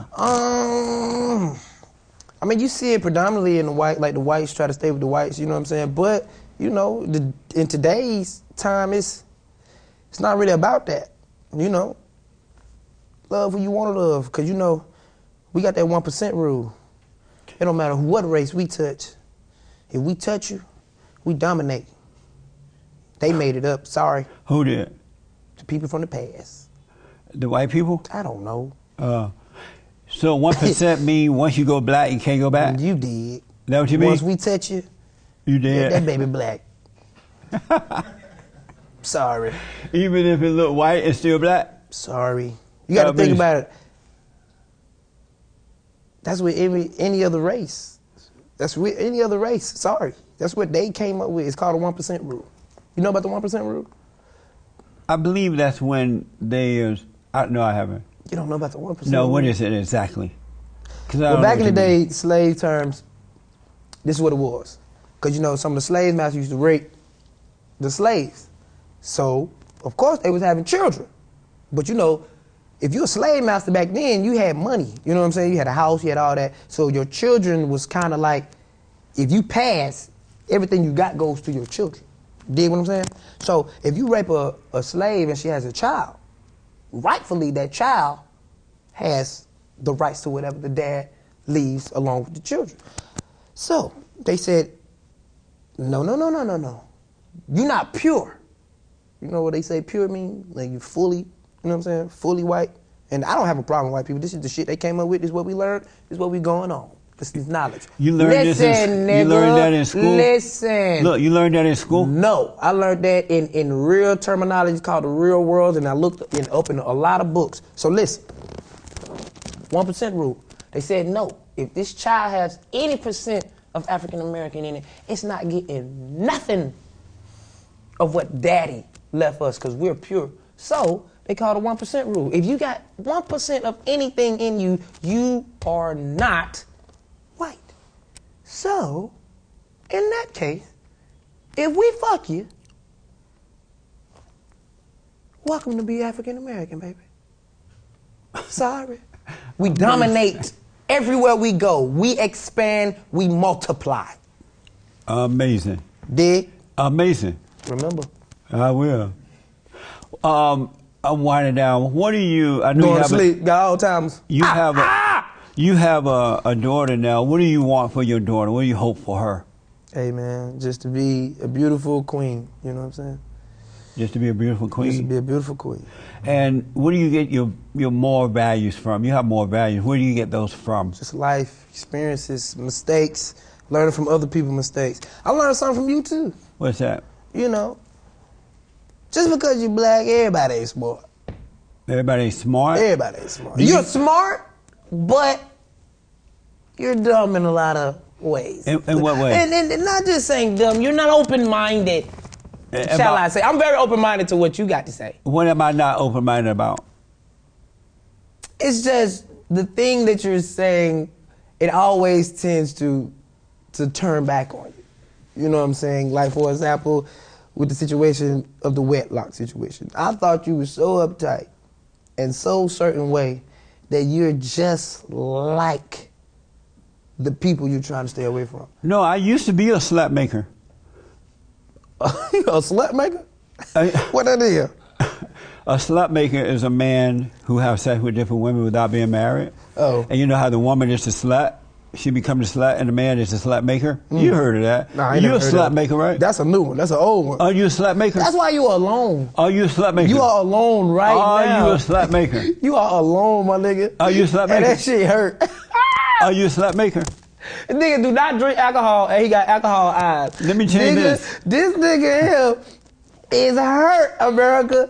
I mean, you see it predominantly in the white, like the whites try to stay with the whites, you know what I'm saying? But, you know, in today's time, it's not really about that, you know? Love who you want to love, because, you know, we got that 1% rule. It don't matter what race we touch. If we touch you, we dominate. They made it up, sorry. Who did? The people from the past. The white people? I don't know. So 1% mean once you go black, you can't go back? You did. That what you mean? Once we touch you, you did. That baby black. Sorry. Even if it look white, it's still black? Sorry. You got to think about it. That's with any other race. That's with any other race. Sorry. That's what they came up with. It's called a 1% rule. You know about the 1% rule? I believe that's when no, I haven't. You don't know about the 1% No, rule? what is it exactly? Well, back in the day, slave terms, this is what it was. Because, you know, some of the slave masters used to rape the slaves. So, of course, they was having children. But, you know, if you're a slave master back then, you had money. You know what I'm saying? You had a house, you had all that. So your children was kind of like, if you pass, everything you got goes to your children. Dig what I'm saying? So if you rape a slave and she has a child, rightfully that child has the rights to whatever the dad leaves along with the children. So they said, no. You're not pure. You know what they say pure mean? Like you fully, you know what I'm saying? Fully white. And I don't have a problem with white people. This is the shit they came up with. This is what we learned. This is what we going on. This is knowledge. You learned nigga, you learned that in school? Listen. Look, you learned that in school? No. I learned that in real terminology called the real world, and I looked up in a lot of books. So listen. 1% rule. They said no. If this child has any percent of African American in it, it's not getting nothing of what daddy left us because we're pure. So they call it a 1% rule. If you got 1% of anything in you, you are not white. So, in that case, if we fuck you, welcome to be African American, baby. Sorry. We dominate everywhere we go. We expand, we multiply. Amazing. Dig? Amazing. Remember. I will. I'm winding down. What do you? I know Going you to have sleep. Got all times. You have a daughter now. What do you want for your daughter? What do you hope for her? Hey man, just to be a beautiful queen. You know what I'm saying? Just to be a beautiful queen. Just to be a beautiful queen. And where do you get your moral values from? You have moral values. Where do you get those from? Just life experiences, mistakes, learning from other people's mistakes. I learned something from you too. What's that? You know, just because you're black, everybody ain't smart. Everybody ain't smart? Everybody ain't smart. You're smart, but you're dumb in a lot of ways. In what way? And not just saying dumb, you're not open-minded. shall I say? I'm very open-minded to what you got to say. What am I not open-minded about? It's just the thing that you're saying, it always tends to turn back on you. You know what I'm saying? Like, for example, with the situation of the wedlock situation. I thought you were so uptight and so certain way that you're just like the people you're trying to stay away from. No, I used to be a slut maker. You a slut maker? What that is? A slut maker is a man who has sex with different women without being married. Oh. And you know how the woman is the slut? She becomes the slut and the man is the slut maker? You heard of that. Nah, I You're a never heard slut of maker, right? That's a new one. That's an old one. Are you a slut maker? That's why you're alone. Are you a slut maker? You are alone right now. Are you a slut maker? You are alone, my nigga. Are you a slut And maker? that shit hurt. Are you a slut maker? The nigga do not drink alcohol and he got alcohol eyes. Let me tell you this. This nigga here is hurt, America.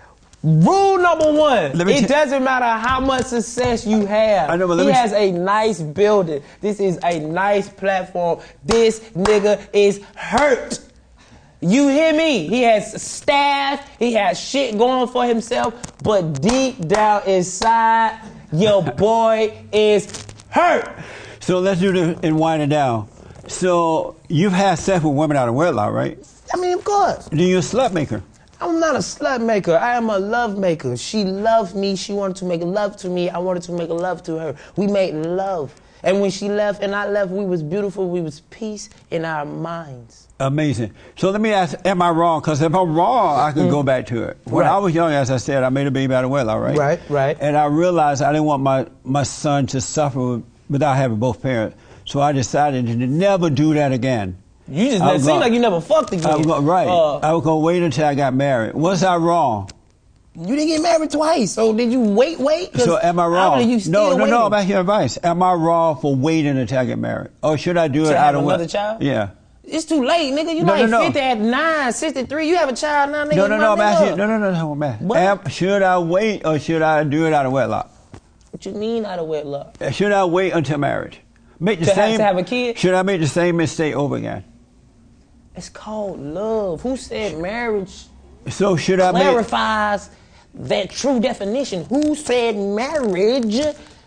Rule number one, it doesn't matter how much success you have. I know, but he has a nice building. This is a nice platform. This nigga is hurt. You hear me? He has staff. He has shit going for himself. But deep down inside, your boy is hurt. So let's do this and wind it down. So you've had sex with women out of wedlock, right? I mean, of course. Then you're a slut maker. I'm not a slut maker. I am a love maker. She loved me. She wanted to make love to me. I wanted to make love to her. We made love. And when she left and I left, we was beautiful. We was peace in our minds. Amazing. So let me ask, am I wrong? Because if I'm wrong, I could go back to it. When I was young, as I said, I made a baby out of wedlock, right? Right. And I realized I didn't want my son to suffer without having both parents. So I decided to never do that again. You just it seemed like you never fucked again. I was going to wait until I got married. Was I wrong? You didn't get married twice, so did you wait? So am I wrong? You no, I'm asking your advice. Am I wrong for waiting until I get married? Or should I do it out of another child? Yeah. It's too late, nigga. You 50 at 9, 63. You have a child now, nigga. No, I'm asking. No. Should I wait or should I do it out of wedlock? What you mean out of wedlock? Should I wait until marriage? To have a kid? Should I make the same mistake over again? It's called love. Who said marriage? So should I clarifies that true definition? Who said marriage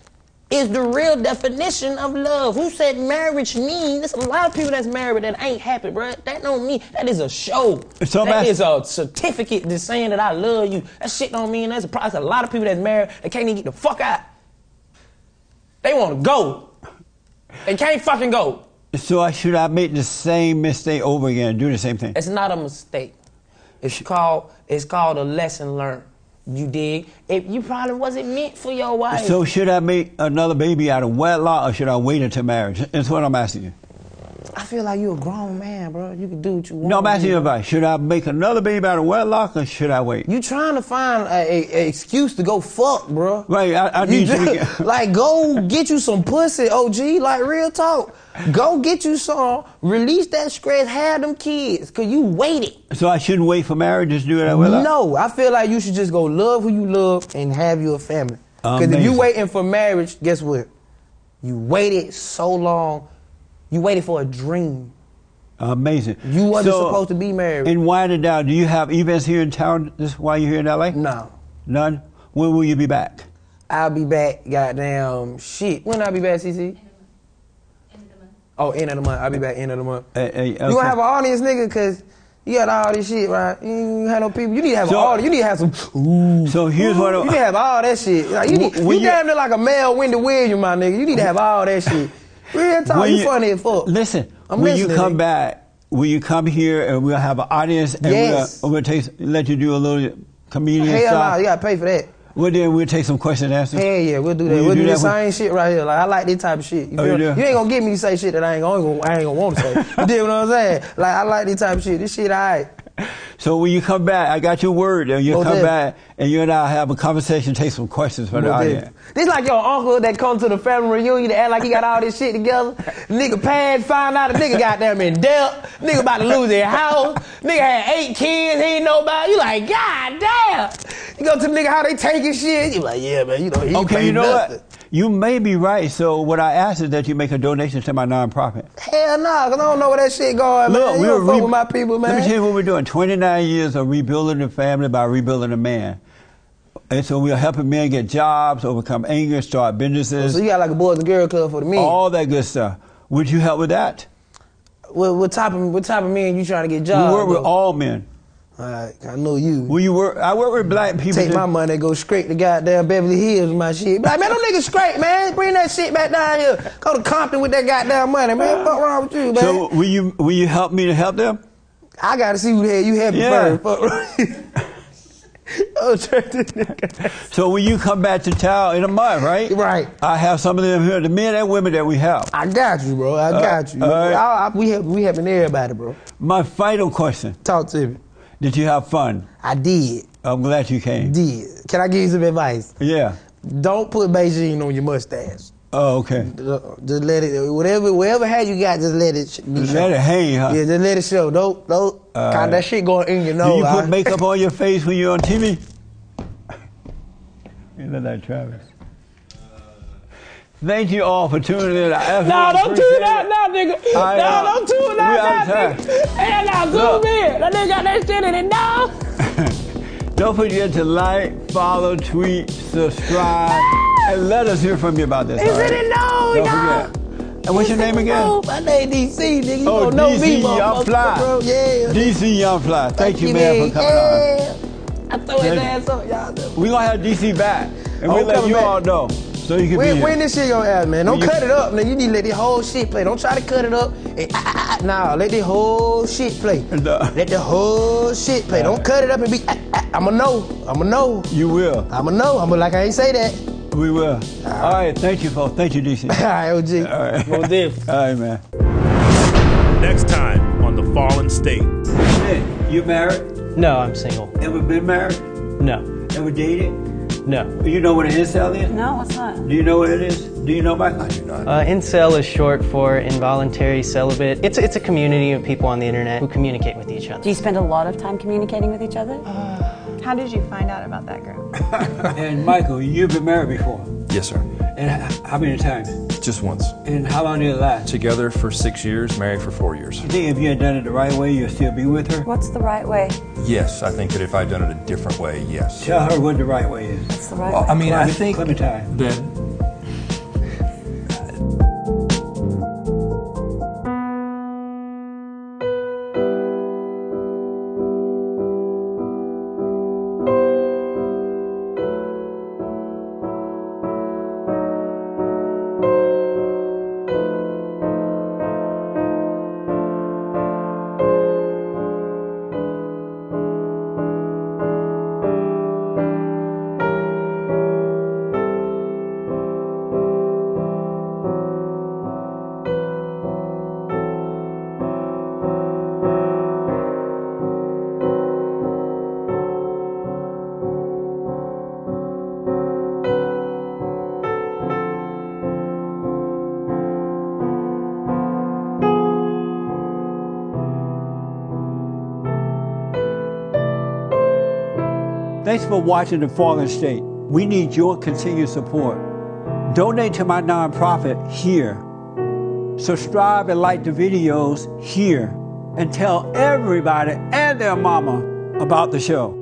is the real definition of love? Who said marriage means? There's a lot of people that's married that ain't happy, bro. That don't mean that is a show. So that is a certificate that's saying that I love you. That shit don't mean that's a problem. There's a lot of people that's married that can't even get the fuck out. They want to go. They can't fucking go. So should I make the same mistake over again, do the same thing? It's not a mistake. It's called a lesson learned. You dig? You probably wasn't meant for your wife. So should I make another baby out of wedlock or should I wait until marriage? That's what I'm asking you. I feel like you're a grown man, bro. You can do what you want. No, I'm asking you advice. Should I make another baby out of wedlock or should I wait? You trying to find a excuse to go fuck, bro. Right, I need you to get... Like, go get you some pussy, OG. Like, real talk. Go get you some, release that stress, have them kids, because you waited. So I shouldn't wait for marriage, just do it out of wedlock? No, I feel like you should just go love who you love and have your family. Because if you waiting for marriage, guess what? You waited so long. You waited for a dream. Amazing. You wasn't supposed to be married. And wind it down, do you have events here in town while you're here in L.A.? No. None? When will you be back? I'll be back, goddamn shit. When I'll be back, CC? Oh, end of the month. I'll be back end of the month. Okay. You gonna have an audience, nigga, because you got all this shit, right? You ain't have no people. You need to have an audience. You need to have some. Ooh, so here's what you need to have all that shit. Like, you damn near like a male Wendy Williams, my nigga. You need to have all that shit. Real talk. You funny as fuck. Listen, when you come back, will you come here and we'll have an audience and we'll let you do a little comedian stuff? Hell no, you gotta pay for that. Well, then we'll take some questions and answers. Hell yeah, we'll do that. We'll do the same shit right here. Like, I like this type of shit. You ain't gonna get me to say shit that I ain't gonna want to say. You dig what I'm saying? Like, I like this type of shit. This shit, alright. So when you come back, I got your word, and you come back, and you and I have a conversation, take some questions for the audience. This like your uncle that come to the family reunion to act like he got all this shit together. Nigga pad find out a nigga goddamn in debt. Nigga about to lose their house. Nigga had 8 kids, he ain't know about it. You like, God damn. You go to the nigga how they taking shit. You like, yeah, man, you know, he okay, you know nothing. what? You may be right. So what I ask is that you make a donation to my nonprofit. Hell no, because I don't know where that shit going, man. You don't fuck with my people, man. Let me tell you what we're doing. 29 years of rebuilding the family by rebuilding the man. And so we're helping men get jobs, overcome anger, start businesses. So you got like a Boys and Girls Club for the men. All that good stuff. Would you help with that? What type of men you trying to get jobs? We work with though? all men. All right, I know you. Will you work? I work with black people. Take my money and go scrape the goddamn Beverly Hills with my shit. Be like, man, them niggas scrape, man. Bring that shit back down here. Go to Compton with that goddamn money, man. Fuck wrong with you, man? So will you help me to help them? I gotta see who the hell you have Yeah. first. Fuck wrong. Oh, church this nigga. So will you come back to town in a month, right? Right. I have some of them here, the men and women that we help. I got you, bro. I got you. all right. We helping everybody, bro. My final question. Talk to me. Did you have fun? I did. I'm glad you came. Did. Can I give you some advice? Yeah. Don't put Beijing on your mustache. Oh, okay. Just let it, whatever hair you got, just let it be show. Let it hang, huh? Yeah, just let it show. Don't got that shit going in your nose. Do you put huh? makeup on your face when you're on TV? You look like Travis. Thank you all for tuning in. No, don't tune out now, nigga. No, don't tune out now, nigga. Hell no, zoom in. That nigga got that shit in it now. Don't forget to like, follow, tweet, subscribe, and let us hear from you about this. Is all right? it in no, Don't y'all? forget. And what's your name again? My name DC, nigga. You Oh, don't know me, DC Young motherfucker, Fly. bro. Yeah. DC Young Fly. Thank you, man, for coming on. Yeah. I throw his Yeah. ass up, y'all. Know. We're going to have DC back. And Oh, we'll let coming you back. all know. So you can be here. When this shit gonna air, man? Don't When you- cut it up, man. You need to let the whole shit play. Don't try to cut it up. And, nah, let the whole shit play. No. Let the whole shit play. Don't cut it up and be. I'ma know. You will. I'ma know. I'ma like I ain't say that. We will. All right. Thank you, folks. Thank you, DC. All right, OG. All right. Well, diff. All right, man. Next time on The Fallen State. Hey, you married? No, I'm single. Ever been married? No. Ever dated? No. Do you know what an incel is? No, what's that? Do you know what it is? Do you know, Michael? I do not. Incel is short for involuntary celibate. It's a community of people on the internet who communicate with each other. Do you spend a lot of time communicating with each other? How did you find out about that group? And Michael, you've been married before. Yes, sir. And how many times? Just once. And how long did it last? Together for 6 years, married for 4 years. You think if you had done it the right way, you'd still be with her? What's the right way? Yes, I think that if I'd done it a different way, yes. Tell her what the right way is. What's the right Well, way? I mean, I think Clementine. that Thanks for watching The Fallen State. We need your continued support. Donate to my nonprofit here. Subscribe and like the videos here. And tell everybody and their mama about the show.